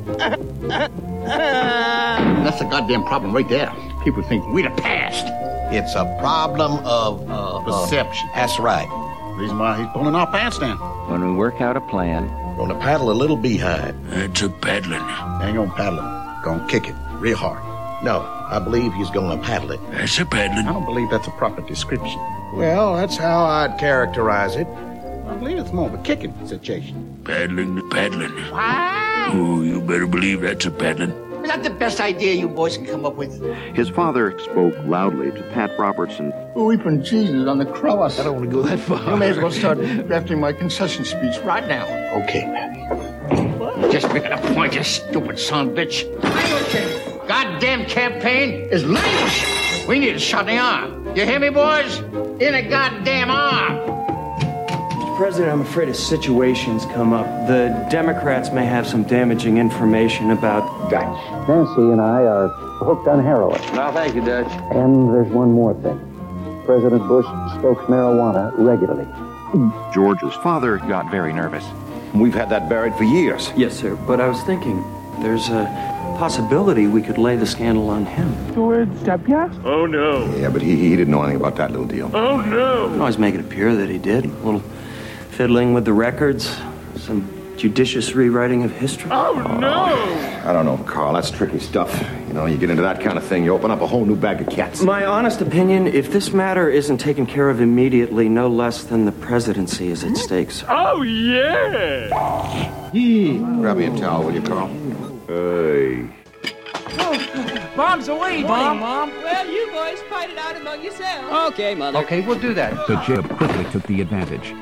That's a goddamn problem right there. People think we the past. It's a problem of uh, perception. Uh, That's right. Reason why he's pulling our pants down. When we work out a plan, gonna paddle a little behind. It's a paddling. Ain't gonna paddle it. Gonna kick it real hard. No, I believe he's gonna paddle it. That's a paddling. I don't believe that's a proper description. Well, that's how I'd characterize it. I believe it's more of a kicking situation. Paddling, paddling. What? Oh, you better believe that's a paddling. Is that the best idea you boys can come up with? His father spoke loudly to Pat Robertson. Weeping Jesus on the cross. I don't want to go that far. You may as well start drafting my concession speech right now. Okay, Patty. Just making a point, you stupid son of a bitch. Goddamn campaign is lame. We need a shot in the arm. You hear me, boys? In a goddamn arm. President, I'm afraid as situations come up, the Democrats may have some damaging information about Dutch. Nancy and I are hooked on heroin. No, thank you, Dutch. And there's one more thing. President Bush smokes marijuana regularly. George's father got very nervous. We've had that buried for years. Yes, sir, but I was thinking there's a possibility we could lay the scandal on him. George W? Oh, no. Yeah, but he, he didn't know anything about that little deal. Oh, no. I always make it appear that he did. A little fiddling with the records, some judicious rewriting of history. Oh, no! I don't know, Carl. That's tricky stuff. You know, you get into that kind of thing, you open up a whole new bag of cats. My honest opinion, if this matter isn't taken care of immediately, no less than the presidency is at stake, sir. Oh, yeah! Grab me a towel, will you, Carl? Hey. Bomb's away, Mom. Mom. Well, you boys fight it out among yourselves. Okay, Mother. Okay, we'll do that. So Jacob quickly took the advantage.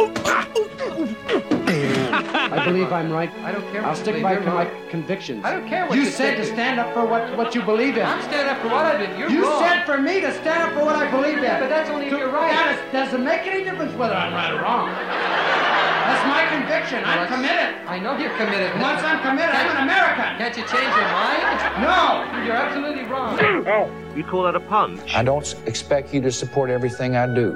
I believe I'm right. I don't care. I'll stick by my convictions. I don't care what you, you said think. to stand up for what, what you believe in. I'm standing up for what I did. You're you wrong. said for me to stand up for what I believe in. Yeah, but that's only if you're right. That is, doesn't make any difference whether I'm right or wrong. That's my conviction. Well, I'm committed. I know you're committed. Once I'm committed, I'm an American. Can't you change your mind? No. You're absolutely wrong. Oh, you call that a punch? I don't expect you to support everything I do.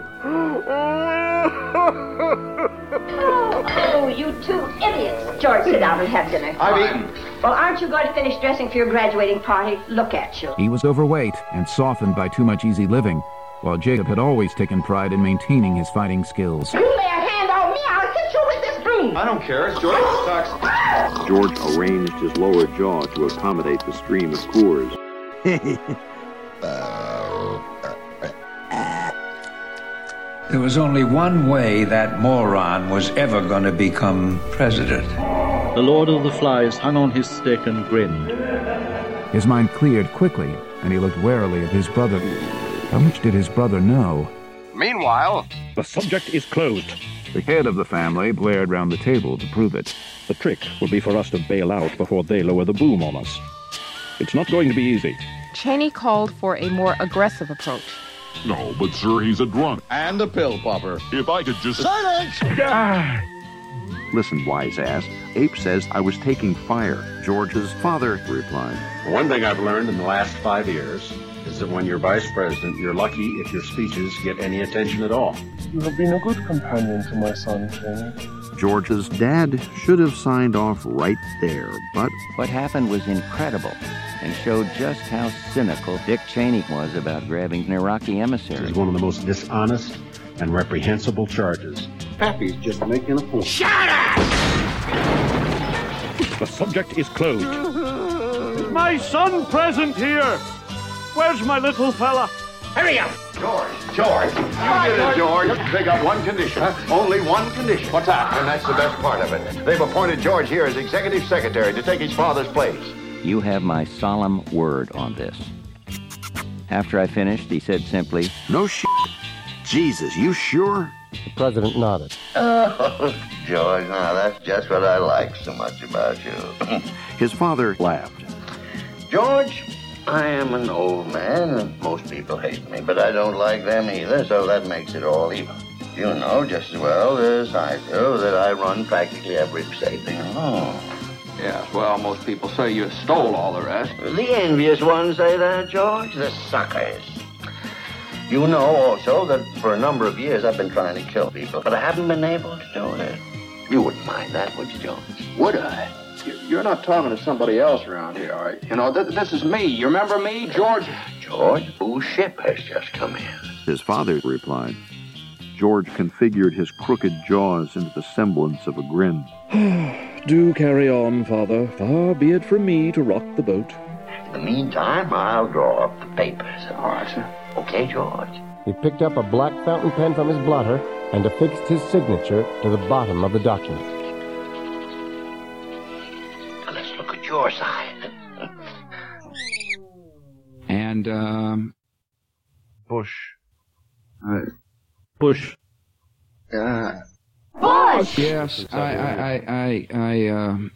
Oh, you two idiots. George, sit down and have dinner. I've eaten. Well, aren't you going to finish dressing for your graduating party? Look at you. He was overweight and softened by too much easy living, while Jacob had always taken pride in maintaining his fighting skills. You lay a hand on me, I'll hit you with this broom. I don't care. It's George sucks. George arranged his lower jaw to accommodate the stream of Coors. There was only one way that moron was ever going to become president. The Lord of the Flies hung on his stick and grinned. His mind cleared quickly, and he looked warily at his brother. How much did his brother know? Meanwhile, the subject is closed. The head of the family blared round the table to prove it. The trick will be for us to bail out before they lower the boom on us. It's not going to be easy. Cheney called for a more aggressive approach. No, but sir, he's a drunk. And a pill popper. If I could just... Silence! Ah! Listen, wise ass. Ape says I was taking fire. George's father replied. One thing I've learned in the last five years is that when you're vice president, you're lucky if your speeches get any attention at all. You have been a good companion to my son, Cheney. George's dad should have signed off right there, but... What happened was incredible and showed just how cynical Dick Cheney was about grabbing an Iraqi emissary. This is one of the most dishonest and reprehensible charges. Pappy's just making a point. Shut up! The subject is closed. Is my son present here? Where's my little fella? Hurry up! George, George, you did it, George. They got one condition. Huh? Only one condition. What's that? And that's the best part of it. They've appointed George here as executive secretary to take his father's place. You have my solemn word on this. After I finished, he said simply, No shit. Jesus, you sure? The president nodded. Oh, George, now that's just what I like so much about you. His father laughed. George, I am an old man, and most people hate me, but I don't like them either, so that makes it all even. You know just as well as I do that I run practically every state thing alone. Yes, well, most people say you stole all the rest. The envious ones say that, George. The suckers. You know also that for a number of years I've been trying to kill people, but I haven't been able to do it. You wouldn't mind that, would you, George? Would I? You're not talking to somebody else around here, all right? You know, th- this is me. You remember me, George? George, whose ship has just come in? His father replied. George configured his crooked jaws into the semblance of a grin. Do carry on, Father. Far be it from me to rock the boat. In the meantime, I'll draw up the papers. All right, sir. Okay, George? He picked up a black fountain pen from his blotter and affixed his signature to the bottom of the document. Now let's look at your side. And, um... Bush. Uh, Bush. Uh, Bush! yes, I, I, I, I, I, um...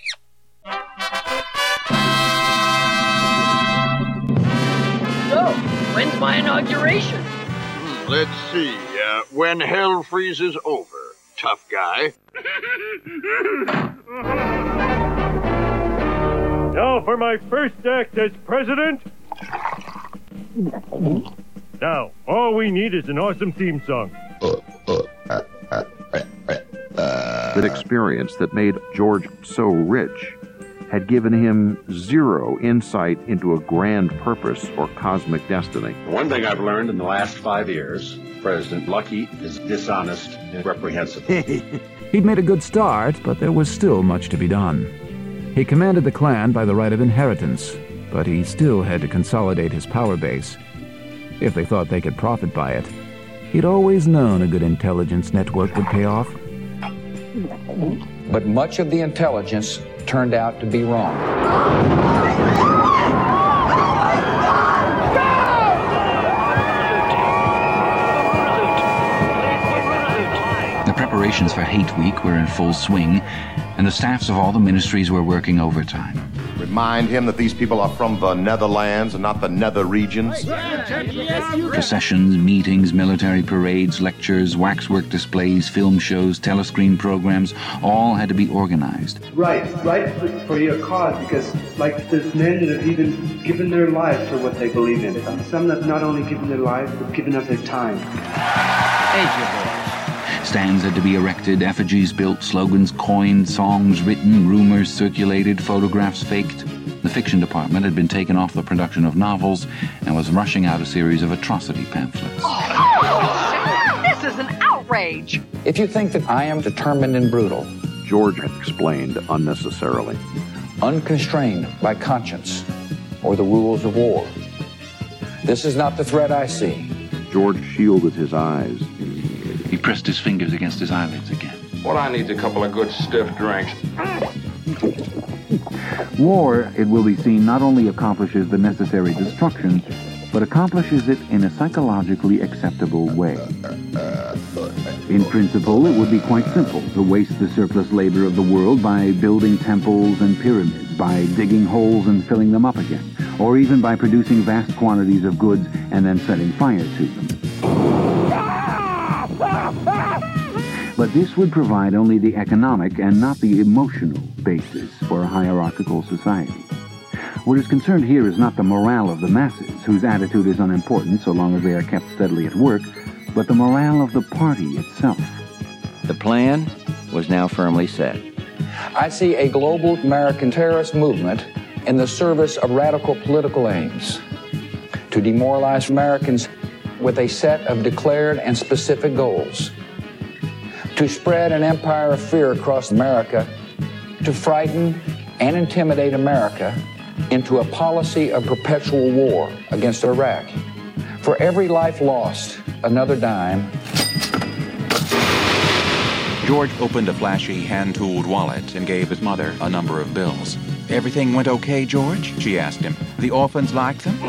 So, when's my inauguration? Hmm, let's see. Uh, when hell freezes over, tough guy. Now for my first act as president. Now, all we need is an awesome theme song. That experience that made George so rich had given him zero insight into a grand purpose or cosmic destiny. One thing I've learned in the last five years, President Lucky is dishonest and reprehensible. He'd made a good start, but there was still much to be done. He commanded the clan by the right of inheritance, but he still had to consolidate his power base. If they thought they could profit by it, he'd always known a good intelligence network would pay off. But much of the intelligence turned out to be wrong. The preparations for Hate Week were in full swing, and the staffs of all the ministries were working overtime. Remind him that these people are from the Netherlands and not the nether regions. Processions, meetings, military parades, lectures, waxwork displays, film shows, telescreen programs, all had to be organized. Right, right for, for your cause, because, like, there's men that have even given their lives for what they believe in. Some that have not only given their lives, but given up their time. Thank you, boy. Stands had to be erected, effigies built, slogans coined, songs written, rumors circulated, photographs faked. The fiction department had been taken off the production of novels and was rushing out a series of atrocity pamphlets. Oh, this is an outrage! If you think that I am determined and brutal, George had explained unnecessarily. Unconstrained by conscience or the rules of war, this is not the threat I see. George shielded his eyes. He pressed his fingers against his eyelids again. What I need is a couple of good stiff drinks. War, it will be seen, not only accomplishes the necessary destruction, but accomplishes it in a psychologically acceptable way. In principle, it would be quite simple to waste the surplus labor of the world by building temples and pyramids, by digging holes and filling them up again, or even by producing vast quantities of goods and then setting fire to them. But this would provide only the economic and not the emotional basis for a hierarchical society. What is concerned here is not the morale of the masses, whose attitude is unimportant so long as they are kept steadily at work, but the morale of the party itself. The plan was now firmly set. I see a global American terrorist movement in the service of radical political aims to demoralize Americans with a set of declared and specific goals, to spread an empire of fear across America, to frighten and intimidate America into a policy of perpetual war against Iraq. For every life lost, another dime. George opened a flashy, hand-tooled wallet and gave his mother a number of bills. Everything went okay, George? She asked him. The orphans liked them?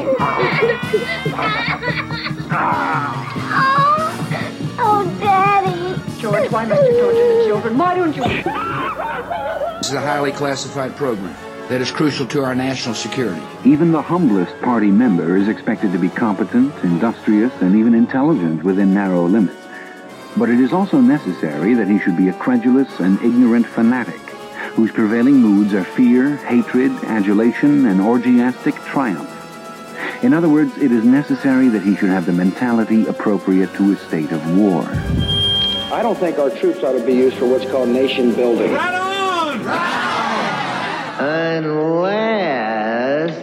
Oh, oh, Daddy. George, why must you torture the children? Why don't you... This is a highly classified program that is crucial to our national security. Even the humblest party member is expected to be competent, industrious, and even intelligent within narrow limits. But it is also necessary that he should be a credulous and ignorant fanatic, whose prevailing moods are fear, hatred, adulation, and orgiastic triumph. In other words, it is necessary that he should have the mentality appropriate to a state of war. I don't think our troops ought to be used for what's called nation building. Right on! Unless...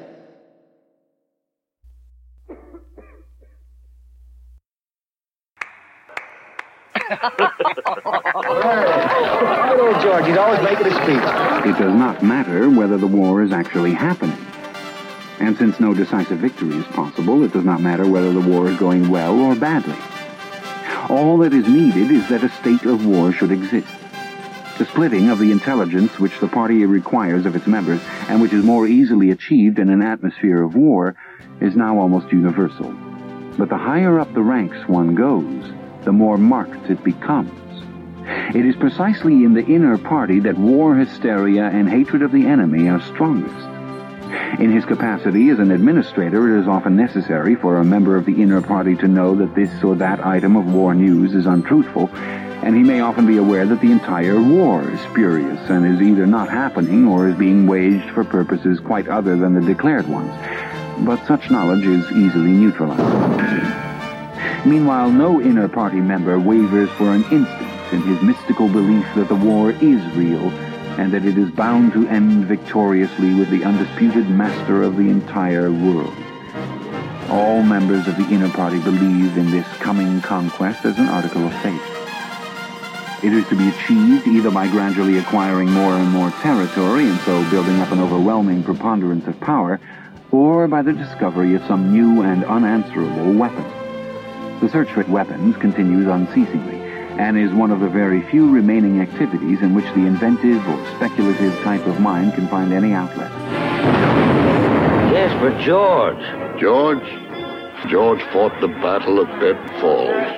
Good old George, he's always making a speech. It does not matter whether the war is actually happening. And since no decisive victory is possible, it does not matter whether the war is going well or badly. All that is needed is that a state of war should exist. The splitting of the intelligence which the party requires of its members, and which is more easily achieved in an atmosphere of war, is now almost universal. But the higher up the ranks one goes, the more marked it becomes. It is precisely in the inner party that war hysteria and hatred of the enemy are strongest. In his capacity as an administrator, it is often necessary for a member of the inner party to know that this or that item of war news is untruthful, and he may often be aware that the entire war is spurious and is either not happening or is being waged for purposes quite other than the declared ones. But such knowledge is easily neutralized. Meanwhile, no inner party member wavers for an instant in his mystical belief that the war is real and that it is bound to end victoriously with the undisputed master of the entire world. All members of the inner party believe in this coming conquest as an article of faith. It is to be achieved either by gradually acquiring more and more territory and so building up an overwhelming preponderance of power, or by the discovery of some new and unanswerable weapon. The search for weapons continues unceasingly, and is one of the very few remaining activities in which the inventive or speculative type of mind can find any outlet. Yes, but George. George? George fought the Battle of Bed Falls.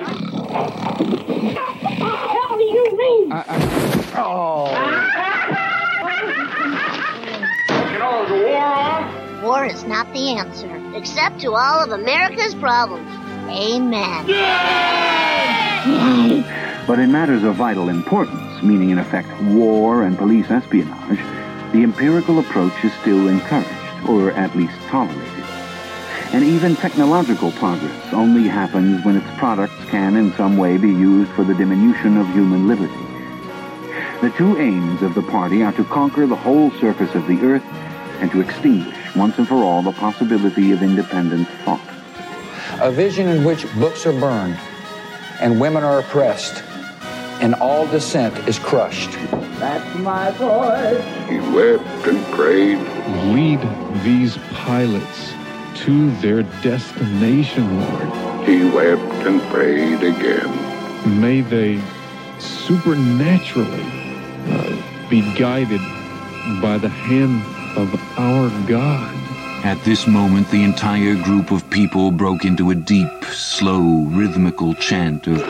What do you mean? I, I, oh. You know, there's a war on? War is not the answer, except to all of America's problems. Amen. Yay! But in matters of vital importance, meaning in effect war and police espionage, the empirical approach is still encouraged, or at least tolerated. And even technological progress only happens when its products can in some way be used for the diminution of human liberty. The two aims of the party are to conquer the whole surface of the earth and to extinguish once and for all the possibility of independent thought. A vision in which books are burned and women are oppressed and all dissent is crushed. That's my voice. He wept and prayed. Lead these pilots to their destination, Lord. He wept and prayed again. May they supernaturally uh, be guided by the hand of our God. At this moment, the entire group of people broke into a deep, slow, rhythmical chant of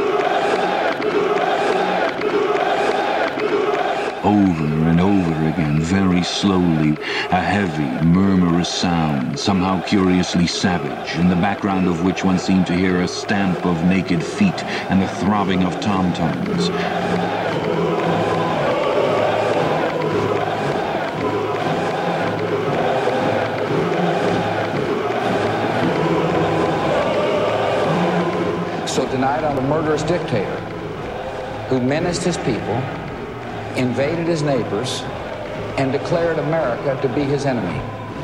over and over again, very slowly, a heavy, murmurous sound, somehow curiously savage, in the background of which one seemed to hear a stamp of naked feet and the throbbing of tom-toms. So tonight I'm a murderous dictator who menaced his people, invaded his neighbors, and declared America to be his enemy.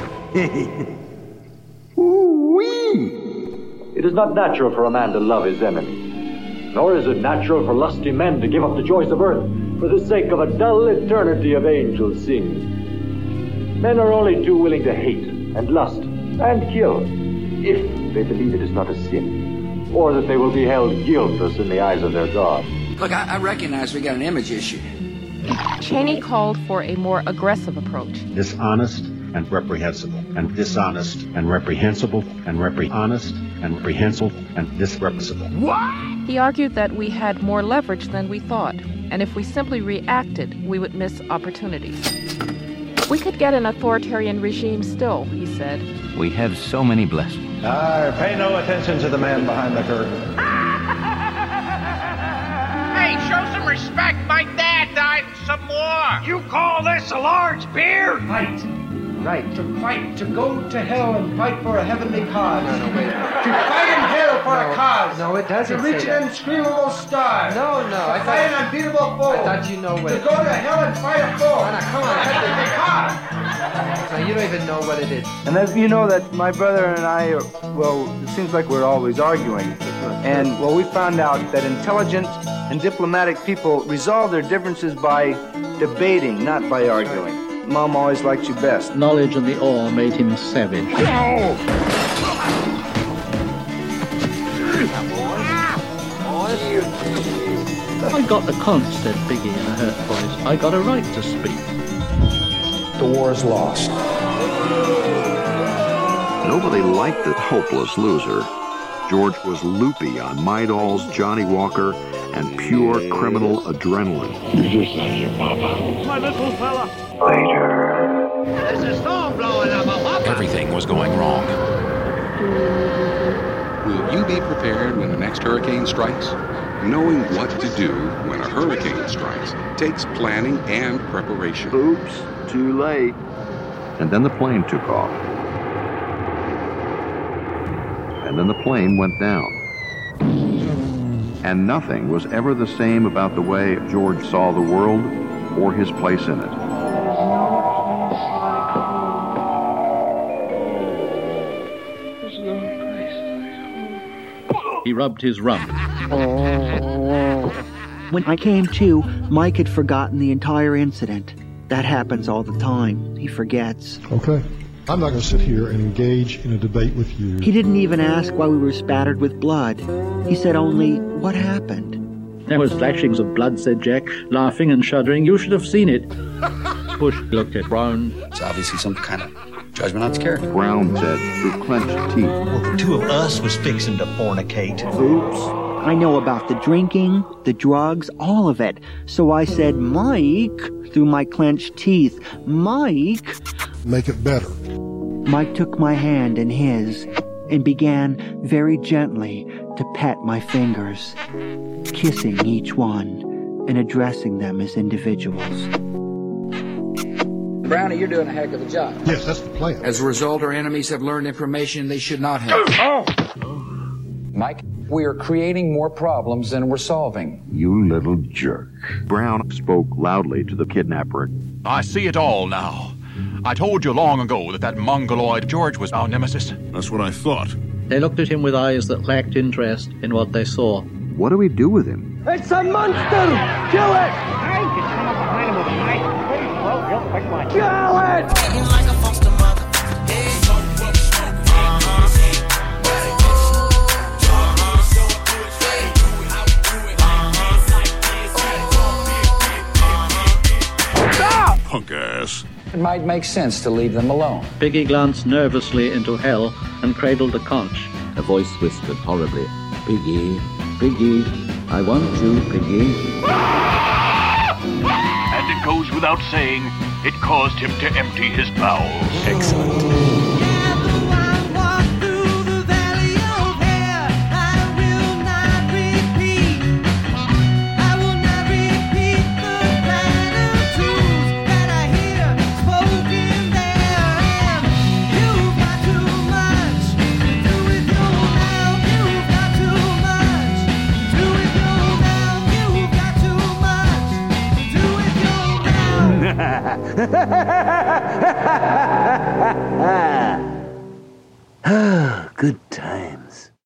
Ooh-wee! It is not natural for a man to love his enemy, nor is it natural for lusty men to give up the joys of earth for the sake of a dull eternity of angels singing. Men are only too willing to hate and lust and kill if they believe it is not a sin, or that they will be held guiltless in the eyes of their God. Look, I, I recognize we got an image issue. Cheney called for a more aggressive approach. Dishonest and reprehensible, and dishonest and reprehensible, and repre honest and reprehensible, and disreprehensible. What? He argued that we had more leverage than we thought, and if we simply reacted, we would miss opportunities. We could get an authoritarian regime still, he said. We have so many blessings. Ah, pay no attention to the man behind the curtain. Hey, show some respect. My dad died and some more. You call this a large beer? Fight. Right, to fight, to go to hell and fight for a heavenly cause. No, no, wait. To fight in hell for no, a cause. No, it doesn't To reach say that. an unscreamable star. No, no. To I fight thought, an unbeatable foe. I thought you know what To it go to hell and fight a foe. Now, come on. A heavenly cause. Now, you don't even know what it is. And as you know that my brother and I, are, well, it seems like we're always arguing. And, well, we found out that intelligent and diplomatic people resolve their differences by debating, not by arguing. Mom always liked you best. Knowledge and the awe made him savage. No! I got the con, said Biggie in a hurt voice. I got a right to speak. The war is lost. Nobody liked the hopeless loser. George was loopy on Midol's, Johnny Walker, and pure criminal adrenaline. This is your papa. My little fella. Later. There's a storm blowing up. Everything was going wrong. Will you be prepared when the next hurricane strikes? Knowing what to do when a hurricane strikes takes planning and preparation. Oops, too late. And then the plane took off. And then the plane went down. And nothing was ever the same about the way George saw the world or his place in it. He rubbed his rump. When I came to, Mike had forgotten the entire incident. That happens all the time. He forgets. Okay. I'm not going to sit here and engage in a debate with you. He didn't even ask why we were spattered with blood. He said only, what happened? There was flashings of blood, said Jack, laughing and shuddering. You should have seen it. Bush looked at Brown. It's obviously some kind of judgment on his character. Brown said through clenched teeth. Well, the two of us was fixing to fornicate. Oops. I know about the drinking, the drugs, all of it. So I said, Mike, through my clenched teeth, Mike. Make it better. Mike took my hand in his and began very gently to pet my fingers, kissing each one and addressing them as individuals. Brownie, you're doing a heck of a job. Yes, that's the plan. As a result, our enemies have learned information they should not have. Oh! Mike, we are creating more problems than we're solving. You little jerk. Brown spoke loudly to the kidnapper. I see it all now. I told you long ago that that mongoloid George was our nemesis. That's what I thought. They looked at him with eyes that lacked interest in what they saw. What do we do with him? It's a monster! Kill it! I can come up behind him with a knife. Pretty slow, real quick one. Kill it! Like a foster mother. Punk ass. might make sense to leave them alone. Piggy glanced nervously into hell and cradled a conch. A voice whispered horribly, Piggy, Piggy, I want you, Piggy. And it goes without saying, it caused him to empty his bowels. Excellent. Good times.